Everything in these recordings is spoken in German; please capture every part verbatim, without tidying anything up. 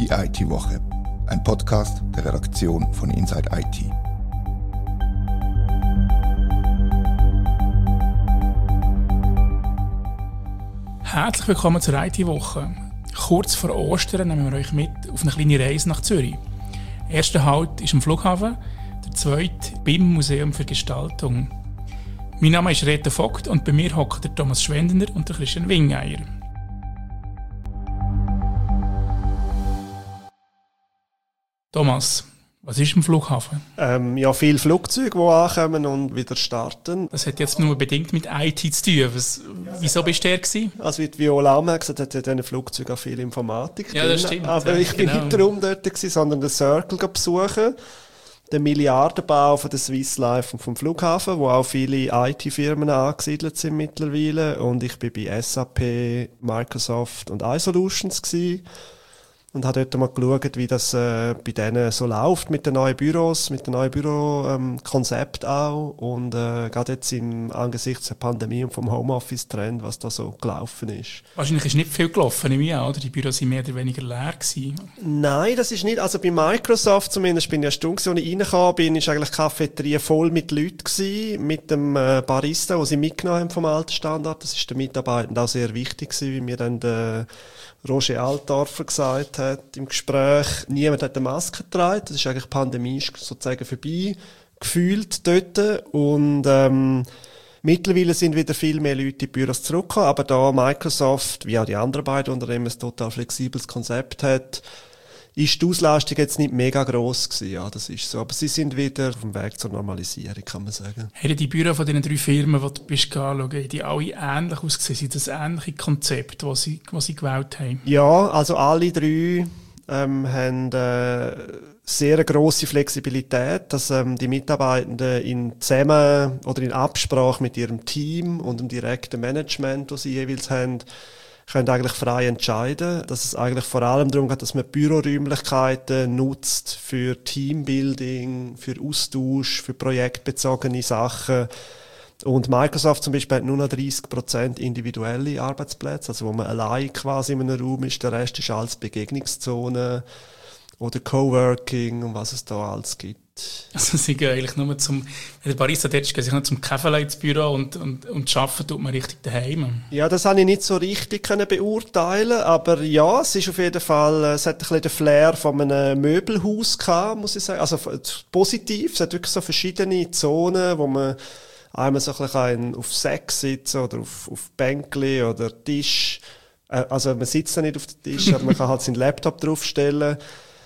Die I T-Woche, ein Podcast der Redaktion von Inside I T. Herzlich willkommen zur I T-Woche. Kurz vor Ostern nehmen wir euch mit auf eine kleine Reise nach Zürich. Der erste Halt ist am Flughafen, der zweite beim Museum für Gestaltung. Mein Name ist Reto Vogt und bei mir hocken der Thomas Schwendner und der Christian Wingeier. Thomas, was ist am Flughafen? Ähm, ja, viele Flugzeuge, die ankommen und wieder starten. Das hat jetzt nur bedingt mit I T zu tun. Was, wieso bist du der gewesen? Also wie Viola auch gesagt hat, hat in diesen Flugzeugen auch viel Informatik ja, das stimmt. Aber ja, ich bin genau. nicht darum dort gewesen, sondern den Circle besuchen. Den Milliardenbau von der Swiss Life und vom Flughafen, wo auch viele I T-Firmen angesiedelt sind mittlerweile. Und ich bin bei S A P, Microsoft und iSolutions gewesen. Und habe dort mal geschaut, wie das äh, bei denen so läuft mit den neuen Büros, mit den neuen Bürokonzepten ähm, auch. Und äh, gerade jetzt im, angesichts der Pandemie und vom Homeoffice-Trend, was da so gelaufen ist. Wahrscheinlich ist nicht viel gelaufen, nehme ich an, oder? Die Büros waren mehr oder weniger leer gewesen. Nein, das ist nicht. Also bei Microsoft zumindest, bin ich eine Stunde, als ich reingekommen bin, ist eigentlich die Cafeteria voll mit Leuten gewesen, mit dem äh, Barista, den sie mitgenommen haben vom alten Standard. Das ist den Mitarbeitern auch sehr wichtig gewesen, wie mir dann der Roger Altdorfer gesagt hat im Gespräch, niemand hat eine Maske getragen. Das ist eigentlich Pandemie sozusagen vorbei, gefühlt dort. Und ähm, mittlerweile sind wieder viel mehr Leute in die Büros zurückgekommen. Aber da Microsoft, wie auch die anderen beiden Unternehmen, ein total flexibles Konzept hat, ist die Auslastung jetzt nicht mega gross gewesen. Ja, das ist so. Aber sie sind wieder auf dem Weg zur Normalisierung, kann man sagen. Haben die Büros von diesen drei Firmen, die du bist anschauen, die alle ähnlich ausgesehen? Sind das ähnliche Konzepte, die sie, die sie gewählt haben? Ja, also alle drei ähm, haben äh, sehr grosse Flexibilität, dass ähm, die Mitarbeitenden in zusammen oder in Absprache mit ihrem Team und dem direkten Management, das sie jeweils haben, können eigentlich frei entscheiden, dass es eigentlich vor allem darum geht, dass man Büroräumlichkeiten nutzt für Teambuilding, für Austausch, für projektbezogene Sachen. Und Microsoft zum Beispiel hat nur noch dreißig Prozent individuelle Arbeitsplätze, also wo man allein quasi in einem Raum ist, der Rest ist alles Begegnungszone oder Coworking und was es da alles gibt. Also sie gehen eigentlich nur zum, der Barista dort geht sich nur zum Kaffee ins Büro und, und, und arbeiten tut man richtig daheim. Ja, das habe ich nicht so richtig können beurteilen, aber ja, es ist auf jeden Fall, es hat ein bisschen den Flair von einem Möbelhaus gehabt, muss ich sagen. Also positiv, es hat wirklich so verschiedene Zonen, wo man einmal so ein bisschen auf Säck sitzen oder auf, auf Bänkli oder Tisch. Also man sitzt ja nicht auf dem Tisch, aber man kann halt seinen Laptop draufstellen.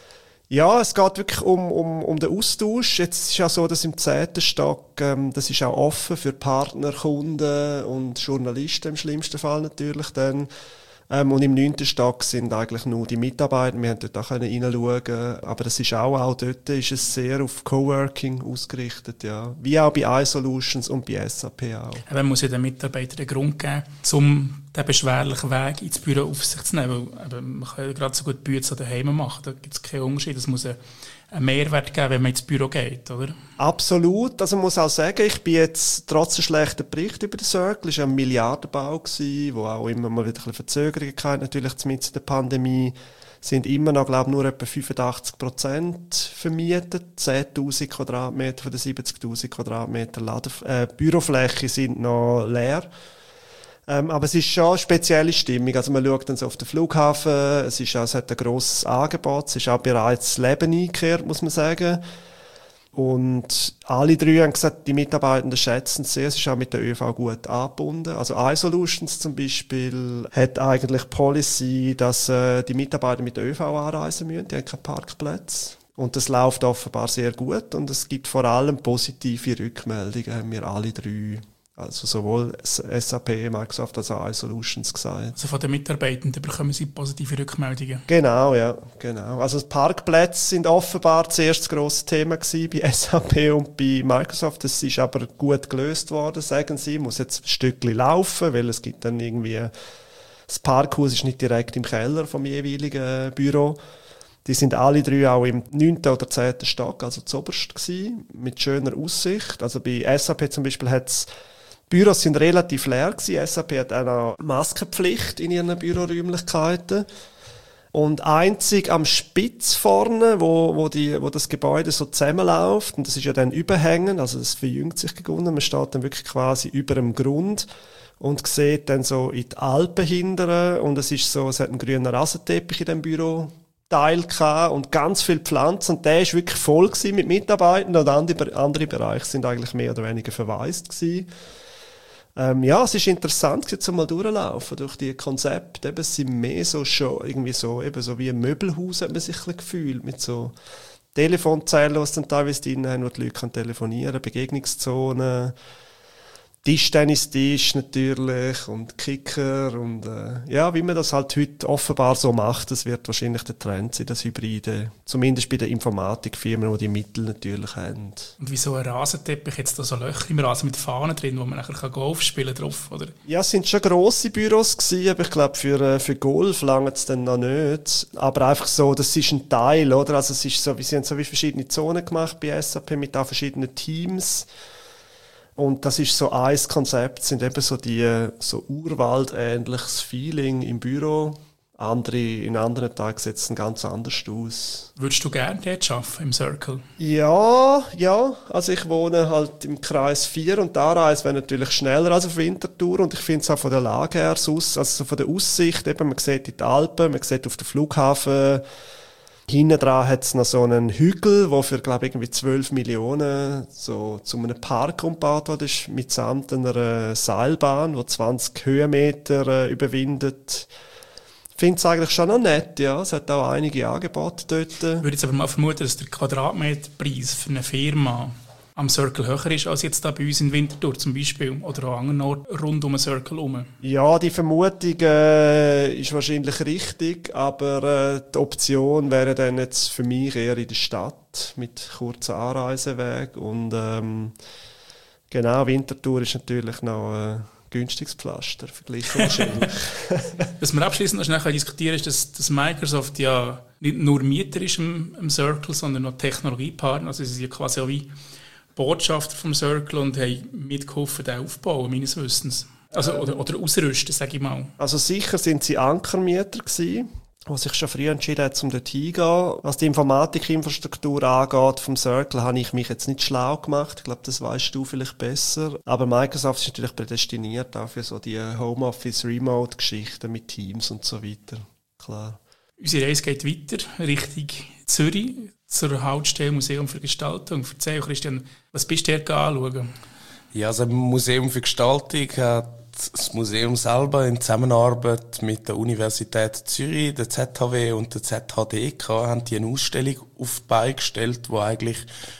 Ja, es geht wirklich um, um, um den Austausch. Jetzt ist es ja so, dass im zehnten Stock, ähm, das ist auch offen für Partner, Kunden und Journalisten im schlimmsten Fall natürlich dann. Ähm, und im neunten Stock sind eigentlich nur die Mitarbeiter. Wir haben dort auch reinschauen. Aber das ist auch, auch dort ist es sehr auf Coworking ausgerichtet, ja. Wie auch bei iSolutions und bei S A P auch. Man muss ja den Mitarbeitern einen Grund geben, um den beschwerlichen Weg ins Büro auf sich zu nehmen. Weil, man kann ja gerade so gut Bücher daheim machen. Da gibt es keinen Unterschied. Es muss einen Mehrwert geben, wenn man ins Büro geht, oder? Absolut. Also man muss auch sagen, ich bin jetzt trotz einem schlechten Bericht über den Circle, es war ein Milliardenbau gewesen, wo auch immer mal wieder ein bisschen Verzögerungen hatte, natürlich mitten der Pandemie, sind immer noch, glaube ich, nur etwa fünfundachtzig Prozent vermietet. zehntausend Quadratmeter von den siebzigtausend Quadratmeter Laden, äh, Bürofläche sind noch leer. Ähm, aber es ist schon eine spezielle Stimmung. Also man schaut dann so auf den Flughafen, es, ist auch, es hat ein grosses Angebot, es ist auch bereits das Leben eingekehrt, muss man sagen. Und alle drei haben gesagt, die Mitarbeitenden schätzen es sehr, es ist auch mit der ÖV gut angebunden. Also iSolutions zum Beispiel hat eigentlich Policy, dass äh, die Mitarbeiter mit der ÖV anreisen müssen, die haben keinen Parkplatz. Und das läuft offenbar sehr gut und es gibt vor allem positive Rückmeldungen, haben wir alle drei. Also sowohl S A P, Microsoft als auch iSolutions gesagt. Also von den Mitarbeitenden bekommen sie positive Rückmeldungen? Genau, ja, genau. Also die Parkplätze sind offenbar zuerst das grosse Thema gewesen bei S A P und bei Microsoft. Das ist aber gut gelöst worden, sagen sie. Muss jetzt ein Stückchen laufen, weil es gibt dann irgendwie, das Parkhaus ist nicht direkt im Keller vom jeweiligen Büro. Die sind alle drei auch im neunten oder zehnten Stock, also zuoberst gewesen, mit schöner Aussicht. Also bei S A P zum Beispiel hat es Büros sind relativ leer gewesen. S A P hat auch noch Maskenpflicht in ihren Büroräumlichkeiten. Und einzig am Spitz vorne, wo, wo, die, wo das Gebäude so zusammenläuft, und das ist ja dann überhängend, also das verjüngt sich gegunden, man steht dann wirklich quasi über dem Grund und sieht dann so in die Alpen hinterher, und es ist so, es hat einen grünen Rasenteppich in dem Büro. Teil gehabt und ganz viele Pflanzen, und der ist wirklich voll gewesen mit Mitarbeitern, und andere, andere Bereiche sind eigentlich mehr oder weniger verwaist gewesen. Ähm, ja, es ist interessant gewesen, mal durchlaufen durch die Konzepte. Eben, es sind mehr so schon irgendwie so, eben so wie ein Möbelhaus hat man sich ein bisschen gefühlt, mit so Telefonzellen, die es dann teilweise drin haben, wo die Leute können telefonieren, Begegnungszonen, Tischtennistisch natürlich und Kicker und äh, ja, wie man das halt heute offenbar so macht, das wird wahrscheinlich der Trend sein, das Hybride, zumindest bei den Informatikfirmen, die die Mittel natürlich haben. Und wieso ein Rasenteppich, jetzt da so Löcher im Rasen mit Fahnen drin, wo man nachher Golf spielen kann drauf, oder? Ja, es sind schon grosse Büros gewesen, aber ich glaube, für, für Golf lange es dann noch nicht. Aber einfach so, das ist ein Teil, oder? Also es ist so, wir haben so wie verschiedene Zonen gemacht bei S A P mit auch verschiedenen Teams. Und das ist so ein Konzept, sind eben so die so urwaldähnliches Feeling im Büro. Andere, in anderen Tagen sieht es ganz anders aus. Würdest du gerne dort arbeiten, im Circle? Ja, ja. Also ich wohne halt im Kreis vier und die Anreise wäre natürlich schneller als auf Winterthur. Und ich finde es auch von der Lage her, also so von der Aussicht, eben, man sieht in die Alpen, man sieht auf den Flughafen. Hinten dran hat es noch so einen Hügel, der für, glaube ich, irgendwie zwölf Millionen so zu einem Park umgebaut wurde, mitsamt einer Seilbahn, die zwanzig Höhenmeter äh, überwindet. Ich finde es eigentlich schon noch nett, ja. Es hat auch einige Angebote dort. Ich würde jetzt aber mal vermuten, dass der Quadratmeterpreis für eine Firma am Circle höher ist als jetzt da bei uns in Winterthur zum Beispiel oder an anderen Orten rund um den Circle herum. Ja, die Vermutung äh, ist wahrscheinlich richtig, aber äh, die Option wäre dann jetzt für mich eher in der Stadt mit kurzen Anreiseweg und ähm, genau, Winterthur ist natürlich noch ein günstiges Pflaster verglichen wahrscheinlich. Was wir abschließend noch schnell diskutieren ist, dass, dass Microsoft ja nicht nur Mieter ist im, im Circle, sondern noch Technologiepartner, also sie sind ja quasi auch wie Botschafter vom Circle und haben mitgeholfen, den aufzubauen, meines Wissens. Also, oder, oder ausrüsten, sage ich mal. Also sicher sind sie Ankermieter gewesen, die sich schon früh entschieden haben, um dort hinzugehen. Was die Informatikinfrastruktur angeht vom Circle, habe ich mich jetzt nicht schlau gemacht. Ich glaube, das weißt du vielleicht besser. Aber Microsoft ist natürlich prädestiniert auch für so die Homeoffice-Remote-Geschichten mit Teams und so weiter. Klar. Unsere Reise geht weiter Richtung Zürich, zur Hauptstelle Museum für Gestaltung. Erzähl, Christian, was bist du hier anschauen? Ja, also im Museum für Gestaltung hat das Museum selber in Zusammenarbeit mit der Universität Zürich, der Z H W und der Z H D K haben die eine Ausstellung auf die Beine gestellt, wo eigentlich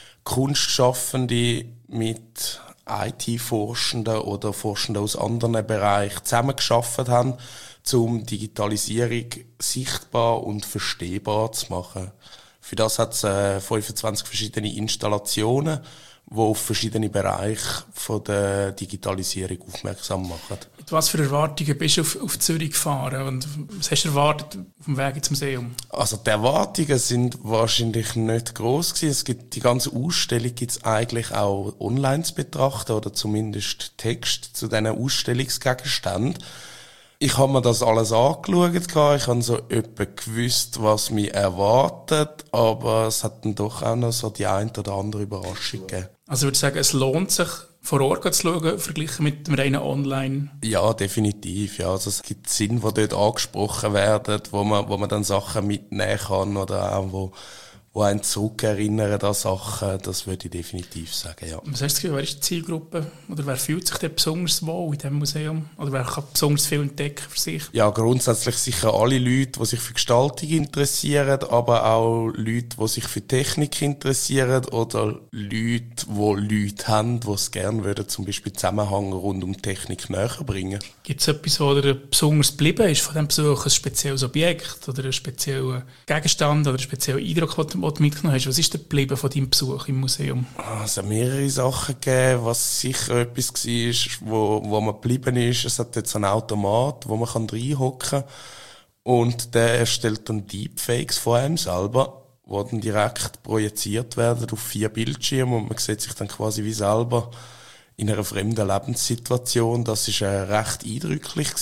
Kunstschaffende mit I T-Forschenden oder Forschenden aus anderen Bereichen zusammengearbeitet haben, um Digitalisierung sichtbar und verstehbar zu machen. Für das hat es äh, fünfundzwanzig verschiedene Installationen, die auf verschiedene Bereiche von der Digitalisierung aufmerksam machen. Mit was für Erwartungen bist du auf, auf Zürich gefahren und was hast du erwartet auf dem Weg ins Museum? Also die Erwartungen sind wahrscheinlich nicht gross gewesen. Es gibt die ganze Ausstellung gibt es eigentlich auch online zu betrachten oder zumindest Text zu diesen Ausstellungsgegenständen. Ich habe mir das alles angeschaut, ich habe so etwa gewusst, was mich erwartet, aber es hat dann doch auch noch so die ein oder andere Überraschung gegeben. Also ich würde sagen, es lohnt sich, vor Ort zu schauen, verglichen mit dem reinen Online? Ja, definitiv. Ja. Also es gibt Sinn, die dort angesprochen werden, wo man, wo man dann Sachen mitnehmen kann oder auch wo die einen zurückerinnern an Sachen, das würde ich definitiv sagen, ja. Was hast du Gefühl, wer ist die Zielgruppe? Oder wer fühlt sich denn besonders wohl in diesem Museum? Oder wer kann besonders viel entdecken für sich? Ja, grundsätzlich sicher alle Leute, die sich für Gestaltung interessieren, aber auch Leute, die sich für Technik interessieren oder Leute, die Leute haben, die es gerne würden, zum Beispiel Zusammenhang rund um Technik näher bringen. Gibt es etwas, was dir besonders geblieben ist von diesem Besuch? Ein spezielles Objekt oder ein spezieller Gegenstand oder ein spezieller Eindruck, den du mitgenommen hast? Was ist denn geblieben von deinem Besuch im Museum? Es hat mehrere Sachen gegeben, was sicher etwas war, wo, wo man geblieben ist. Es hat jetzt einen Automat, wo man reinhocken kann und der erstellt dann Deepfakes von einem selber, die dann direkt projiziert werden auf vier Bildschirme und man sieht sich dann quasi wie selber in einer fremden Lebenssituation. Das war äh, recht eindrücklich gewesen.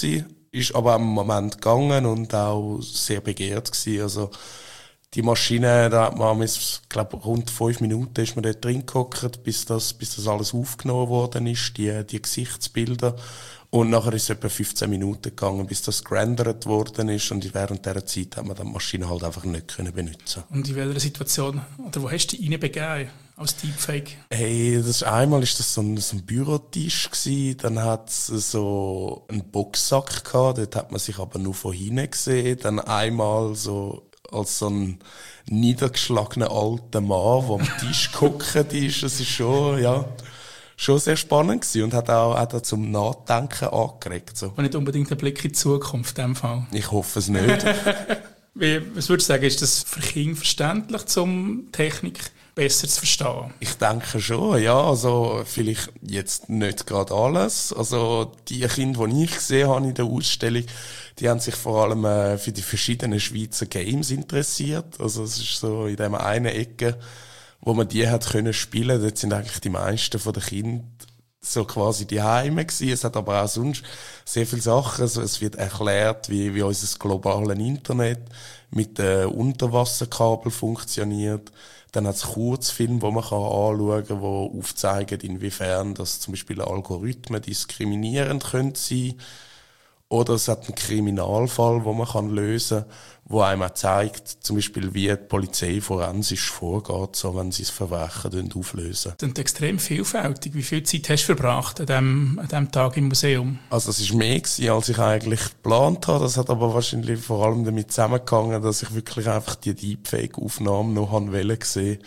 ist aber im Moment gegangen und auch sehr begehrt gewesen. Also die Maschine, da hat man, ich glaube, rund fünf Minuten ist man dort drin gehockt, bis das, bis das alles aufgenommen worden ist, die, die Gesichtsbilder. Und nachher ist es etwa fünfzehn Minuten gegangen, bis das gerendert worden ist. Und während dieser Zeit hat man die Maschine halt einfach nicht können benutzen. Und in welcher Situation, oder wo hast du dich reinbegeben als Deepfake? Hey, das ist, einmal ist das so ein, so ein Bürotisch gewesen, dann hat es so einen Boxsack gehabt, dort hat man sich aber nur von hinten gesehen. Dann einmal so als so ein niedergeschlagener alter Mann, der am Tisch gehockt ist. Das ist schon, ja, schon sehr spannend gewesen und hat auch, hat auch zum Nachdenken angeregt. So. Und nicht unbedingt ein Blick in die Zukunft in dem Fall. Ich hoffe es nicht. Wie, was würdest du sagen, ist das für Kinder verständlich, um Technik besser zu verstehen? Ich denke schon, ja. Also vielleicht jetzt nicht gerade alles. Also die Kinder, die ich gesehen habe in der Ausstellung, die haben sich vor allem äh, für die verschiedenen Schweizer Games interessiert. Also es ist so in dem einen Ecke, wo man die hat können spielen. Dort sind eigentlich die meisten von den Kindern so quasi die Heime gewesen. Es hat aber auch sonst sehr viele Sachen. Also es wird erklärt, wie, wie unser globales Internet mit den Unterwasserkabel funktioniert. Dann hat es Kurzfilme, die man anschauen kann, die aufzeigen, inwiefern das zum Beispiel Algorithmen diskriminierend können sein. Oder es hat einen Kriminalfall, den man kann lösen kann, der einem auch zeigt, zum Beispiel, wie die Polizei forensisch vorgeht, so, wenn sie das Verbrechen auflösen. Das ist extrem vielfältig. Wie viel Zeit hast du verbracht an diesem, an diesem Tag im Museum? Also es war mehr gewesen, als ich eigentlich geplant habe. Das hat aber wahrscheinlich vor allem damit zusammengehangen, dass ich wirklich einfach die Deepfake-Aufnahmen noch wollte sehen.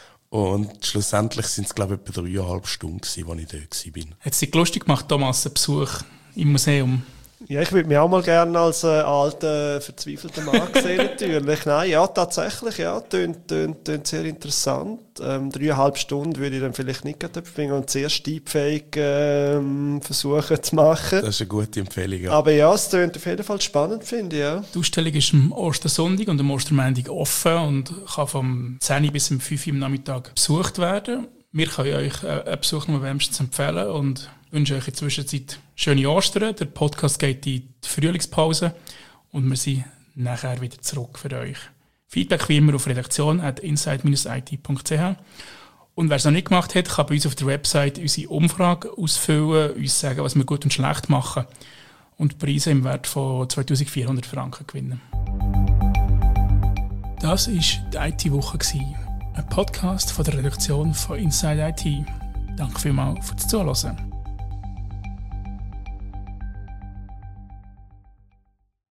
Und schlussendlich sind es, glaube ich, etwa dreieinhalb Stunden gewesen, als ich dort war. Hat es dich lustig gemacht, Thomas, einen Besuch im Museum? Ja, ich würde mich auch mal gerne als äh, alter, verzweifelter Mann sehen, natürlich. Nein, ja, tatsächlich, ja, tönt, tönt, tönt sehr interessant. Ähm, dreieinhalb Stunden würde ich dann vielleicht nicht gerade verbringen und zuerst Deepfake ähm, versuchen zu machen. Das ist eine gute Empfehlung. Ja. Aber ja, es tönt auf jeden Fall spannend, finde ich, ja. Die Ausstellung ist am Ostersonntag und am Ostermontag offen und kann vom zehn bis um fünf Uhr am Nachmittag besucht werden. Wir können euch einen Besuch nur wärmstens empfehlen und wünschen euch in der Zwischenzeit schöne Ostern. Der Podcast geht in die Frühlingspause und wir sind nachher wieder zurück für euch. Feedback wie immer auf redaktion at inside dash i t punkt c h. Und wer es noch nicht gemacht hat, kann bei uns auf der Website unsere Umfrage ausfüllen, uns sagen, was wir gut und schlecht machen und Preise im Wert von zweitausendvierhundert Franken gewinnen. Das war die I T-Woche, ein Podcast von der Redaktion von Inside I T. Danke vielmals fürs Zuhören.